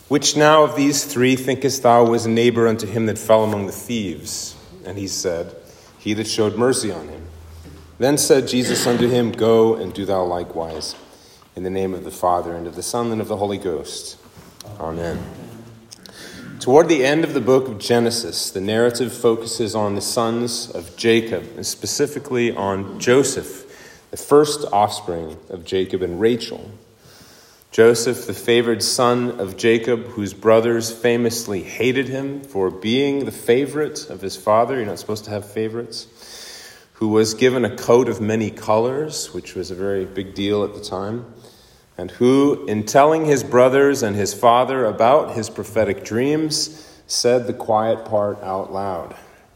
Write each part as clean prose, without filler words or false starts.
Which now of these three thinkest thou was neighbor unto him that fell among the thieves? And he said, He that showed mercy on him. Then said Jesus unto him, Go and do thou likewise. In the name of the Father, and of the Son, and of the Holy Ghost. Amen. Toward the end of the book of Genesis, the narrative focuses on the sons of Jacob, and specifically on Joseph, the first offspring of Jacob and Rachel. Joseph, the favored son of Jacob, whose brothers famously hated him for being the favorite of his father. You're not supposed to have favorites. Who was given a coat of many colors, which was a very big deal at the time. And who, in telling his brothers and his father about his prophetic dreams, said the quiet part out loud.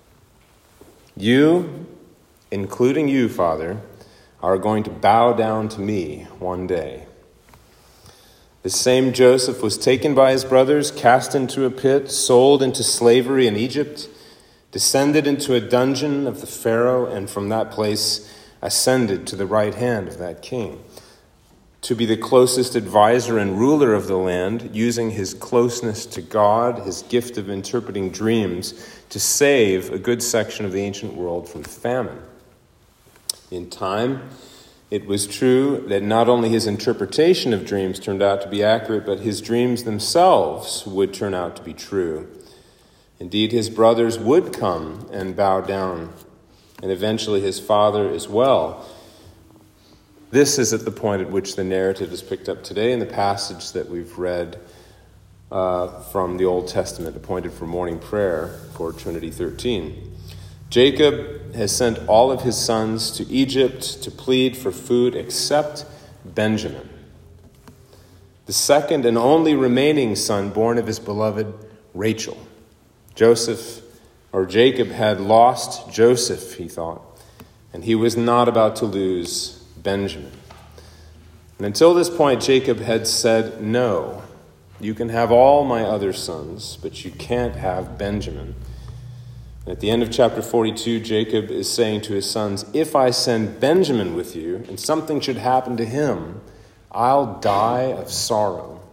You, including you, Father, are going to bow down to me one day. The same Joseph was taken by his brothers, cast into a pit, sold into slavery in Egypt, descended into a dungeon of the Pharaoh, and from that place ascended to the right hand of that king, to be the closest advisor and ruler of the land, using his closeness to God, his gift of interpreting dreams, to save a good section of the ancient world from famine. In time, it was true that not only his interpretation of dreams turned out to be accurate, but his dreams themselves would turn out to be true. Indeed, his brothers would come and bow down, and eventually his father as well. This is at the point at which the narrative is picked up today in the passage that we've read from the Old Testament, appointed for morning prayer for Trinity 13. Jacob has sent all of his sons to Egypt to plead for food except Benjamin, the second and only remaining son born of his beloved Rachel. Jacob had lost Joseph, he thought, and he was not about to lose Benjamin. And until this point, Jacob had said, no, you can have all my other sons, but you can't have Benjamin. And at the end of chapter 42, Jacob is saying to his sons, if I send Benjamin with you and something should happen to him, I'll die of sorrow.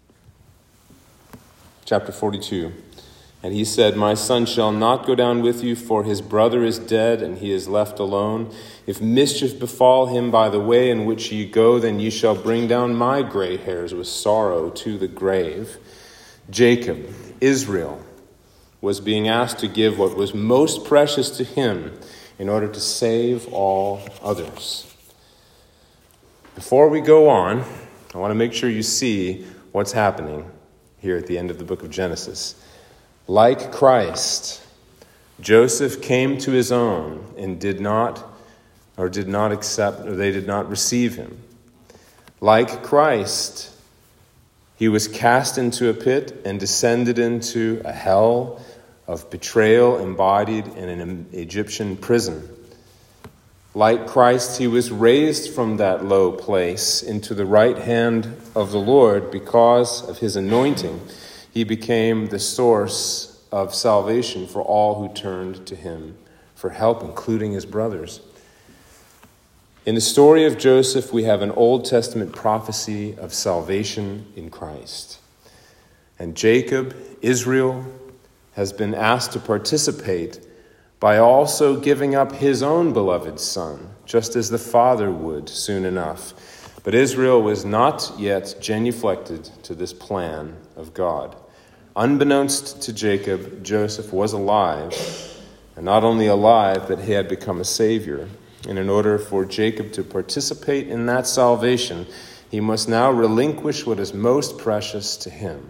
Chapter 42. And he said, my son shall not go down with you, for his brother is dead, and he is left alone. If mischief befall him by the way in which ye go, then ye shall bring down my gray hairs with sorrow to the grave. Jacob, Israel, was being asked to give what was most precious to him in order to save all others. Before we go on, I want to make sure you see what's happening here at the end of the book of Genesis. Like Christ, Joseph came to his own and did not accept, or they did not receive him. Like Christ, he was cast into a pit and descended into a hell of betrayal embodied in an Egyptian prison. Like Christ, he was raised from that low place into the right hand of the Lord because of his anointing. He became the source of salvation for all who turned to him for help, including his brothers. In the story of Joseph, we have an Old Testament prophecy of salvation in Christ. And Jacob, Israel, has been asked to participate by also giving up his own beloved son, just as the father would soon enough. But Israel was not yet genuflected to this plan of God. Unbeknownst to Jacob, Joseph was alive, and not only alive, but he had become a savior. And in order for Jacob to participate in that salvation, he must now relinquish what is most precious to him.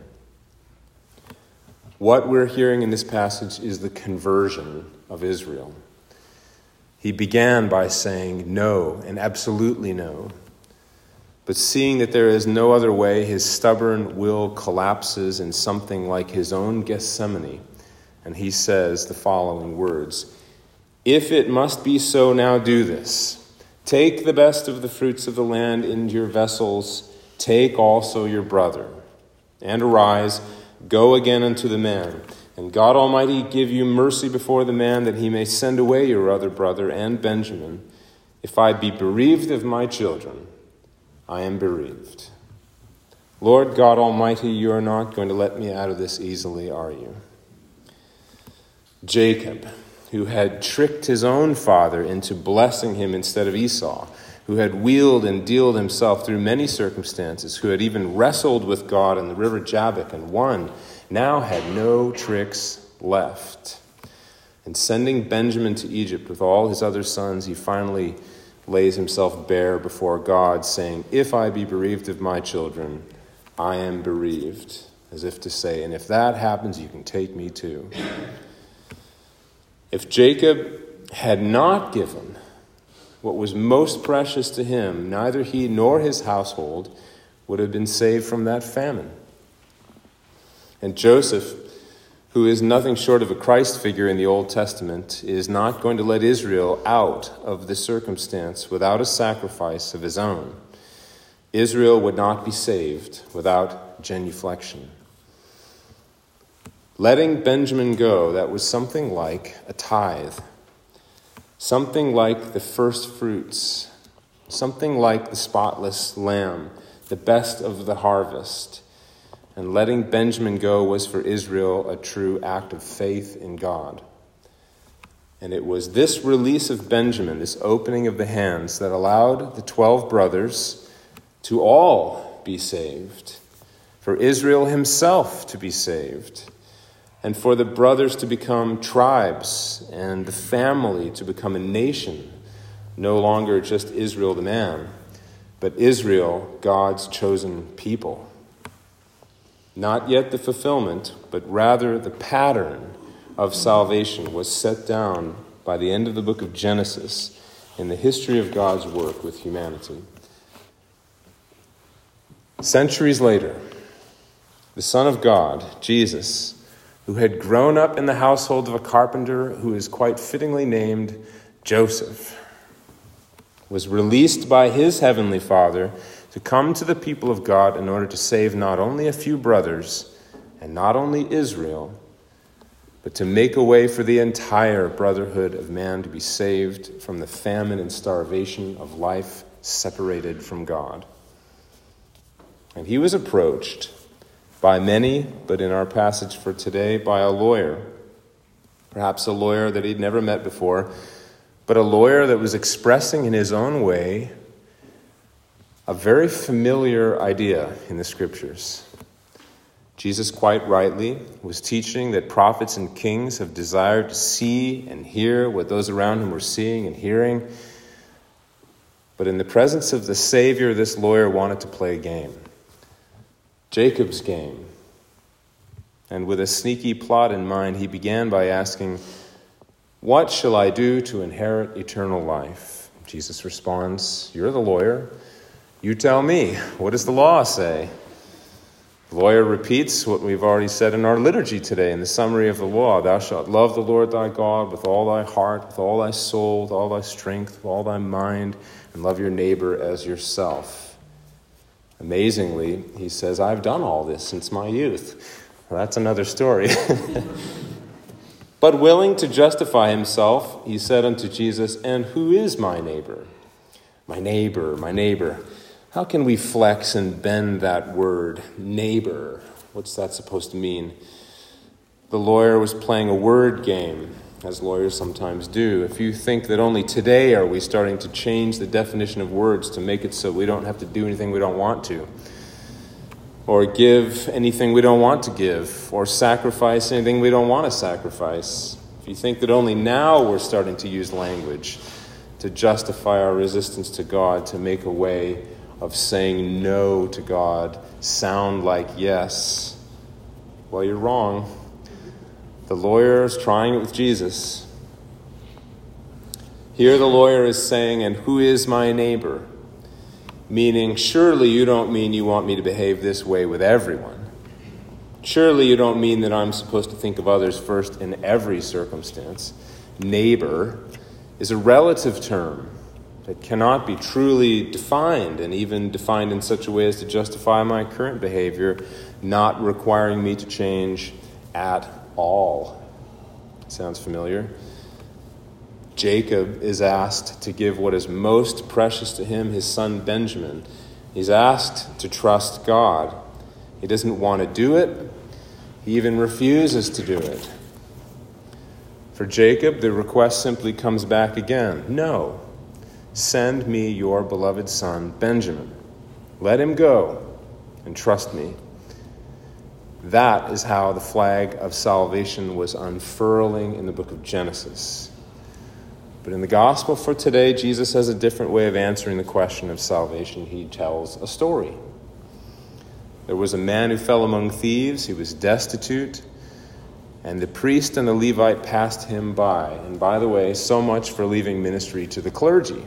What we're hearing in this passage is the conversion of Israel. He began by saying no, and absolutely no. But seeing that there is no other way, his stubborn will collapses in something like his own Gethsemane. And he says the following words, if it must be so, now do this. Take the best of the fruits of the land into your vessels. Take also your brother. And arise, go again unto the man. And God Almighty give you mercy before the man, that he may send away your other brother and Benjamin. If I be bereaved of my children, I am bereaved. Lord God Almighty, you are not going to let me out of this easily, are you? Jacob, who had tricked his own father into blessing him instead of Esau, who had wheeled and dealed himself through many circumstances, who had even wrestled with God in the river Jabbok and won, now had no tricks left. And sending Benjamin to Egypt with all his other sons, he finally lays himself bare before God, saying, "If I be bereaved of my children, I am bereaved," as if to say, and if that happens, you can take me too. If Jacob had not given what was most precious to him, neither he nor his household would have been saved from that famine. And Joseph, who is nothing short of a Christ figure in the Old Testament, is not going to let Israel out of this circumstance without a sacrifice of his own. Israel would not be saved without genuflection. Letting Benjamin go, that was something like a tithe, something like the first fruits, something like the spotless lamb, the best of the harvest. And letting Benjamin go was for Israel a true act of faith in God. And it was this release of Benjamin, this opening of the hands, that allowed the 12 brothers to all be saved, for Israel himself to be saved, and for the brothers to become tribes and the family to become a nation, no longer just Israel the man, but Israel, God's chosen people. Not yet the fulfillment, but rather the pattern of salvation was set down by the end of the book of Genesis in the history of God's work with humanity. Centuries later, the Son of God, Jesus, who had grown up in the household of a carpenter who is quite fittingly named Joseph, was released by his heavenly Father to come to the people of God in order to save not only a few brothers and not only Israel, but to make a way for the entire brotherhood of man to be saved from the famine and starvation of life separated from God. And he was approached by many, but in our passage for today, by a lawyer. Perhaps a lawyer that he'd never met before, but a lawyer that was expressing in his own way a very familiar idea in the Scriptures. Jesus, quite rightly, was teaching that prophets and kings have desired to see and hear what those around him were seeing and hearing. But in the presence of the Savior, this lawyer wanted to play a game. Jacob's game. And with a sneaky plot in mind, he began by asking, "What shall I do to inherit eternal life?" Jesus responds, "You're the lawyer. You tell me. What does the law say?" The lawyer repeats what we've already said in our liturgy today in the summary of the law. "Thou shalt love the Lord thy God with all thy heart, with all thy soul, with all thy strength, with all thy mind, and love your neighbor as yourself." Amazingly, he says, "I've done all this since my youth." Well, that's another story. But willing to justify himself, he said unto Jesus, "And who is my neighbor?" My neighbor, my neighbor. How can we flex and bend that word, neighbor? What's that supposed to mean? The lawyer was playing a word game, as lawyers sometimes do. If you think that only today are we starting to change the definition of words to make it so we don't have to do anything we don't want to, or give anything we don't want to give, or sacrifice anything we don't want to sacrifice, if you think that only now we're starting to use language to justify our resistance to God, to make a way of saying no to God sound like yes, well, you're wrong. The lawyer is trying it with Jesus. Here the lawyer is saying, "And who is my neighbor?" Meaning, surely you don't mean you want me to behave this way with everyone. Surely you don't mean that I'm supposed to think of others first in every circumstance. Neighbor is a relative term that cannot be truly defined, and even defined in such a way as to justify my current behavior, not requiring me to change at all. Sounds familiar? Jacob is asked to give what is most precious to him, his son Benjamin. He's asked to trust God. He doesn't want to do it. He even refuses to do it. For Jacob, the request simply comes back again. No, send me your beloved son, Benjamin. Let him go and trust me. That is how the flag of salvation was unfurling in the book of Genesis. But in the gospel for today, Jesus has a different way of answering the question of salvation. He tells a story. There was a man who fell among thieves. He was destitute. And the priest and the Levite passed him by. And by the way, so much for leaving ministry to the clergy.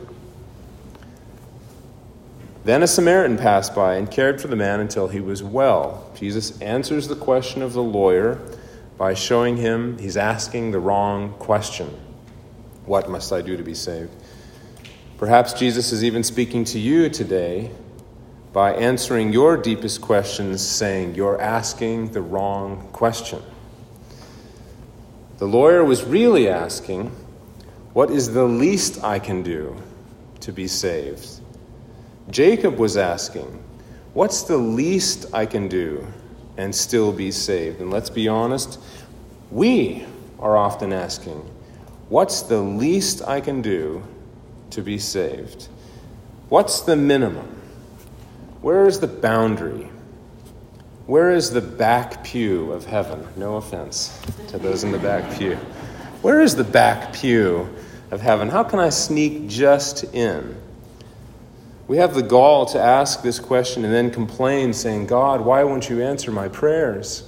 Then a Samaritan passed by and cared for the man until he was well. Jesus answers the question of the lawyer by showing him he's asking the wrong question. What must I do to be saved? Perhaps Jesus is even speaking to you today by answering your deepest questions, saying you're asking the wrong question. The lawyer was really asking, what is the least I can do to be saved? Jacob was asking, what's the least I can do and still be saved? And let's be honest, we are often asking, what's the least I can do to be saved? What's the minimum? Where is the boundary? Where is the back pew of heaven? No offense to those in the back pew. Where is the back pew of heaven? How can I sneak just in? We have the gall to ask this question and then complain, saying, God, why won't you answer my prayers?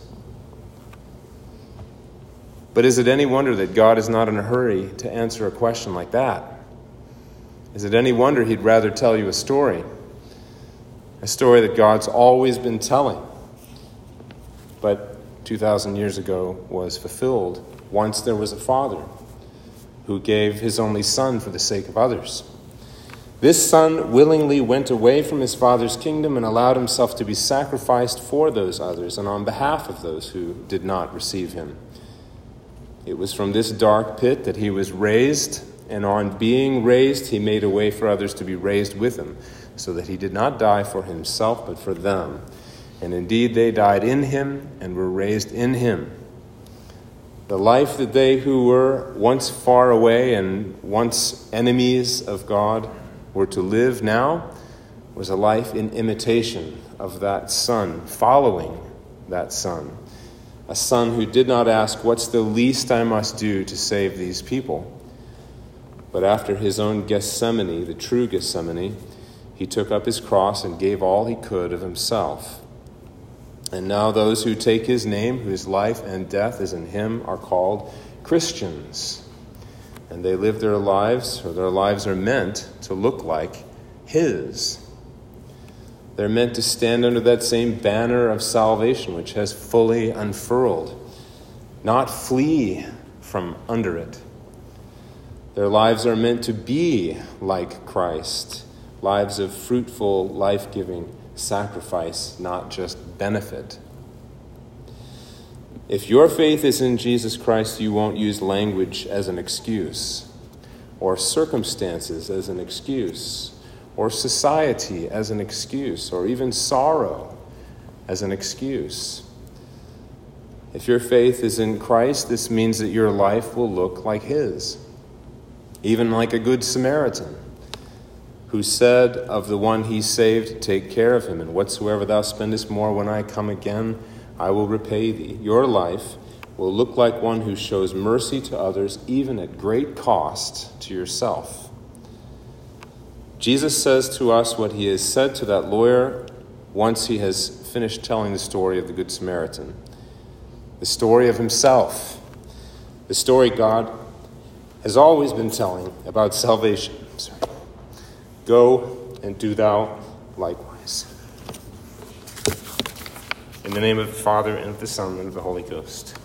But is it any wonder that God is not in a hurry to answer a question like that? Is it any wonder he'd rather tell you a story that God's always been telling, but 2,000 years ago was fulfilled? Once there was a father who gave his only son for the sake of others. This son willingly went away from his father's kingdom and allowed himself to be sacrificed for those others and on behalf of those who did not receive him. It was from this dark pit that he was raised, and on being raised, he made a way for others to be raised with him, so that he did not die for himself, but for them. And indeed, they died in him and were raised in him. The life that they who were once far away and once enemies of God were to live now was a life in imitation of that Son, following that Son. A Son who did not ask, what's the least I must do to save these people? But after his own Gethsemane, the true Gethsemane, he took up his cross and gave all he could of himself. And now those who take his name, whose life and death is in him, are called Christians. And they live their lives, or their lives are meant to look like his. They're meant to stand under that same banner of salvation which has fully unfurled, not flee from under it. Their lives are meant to be like Christ, lives of fruitful, life-giving sacrifice, not just benefit. If your faith is in Jesus Christ, you won't use language as an excuse, or circumstances as an excuse, or society as an excuse, or even sorrow as an excuse. If your faith is in Christ, this means that your life will look like his, even like a good Samaritan, who said of the one he saved, take care of him, and whatsoever thou spendest more when I come again, I will repay thee. Your life will look like one who shows mercy to others, even at great cost to yourself. Jesus says to us what he has said to that lawyer once he has finished telling the story of the Good Samaritan. The story of himself. The story God has always been telling about salvation. Go and do thou likewise. In the name of the Father, and of the Son, and of the Holy Ghost.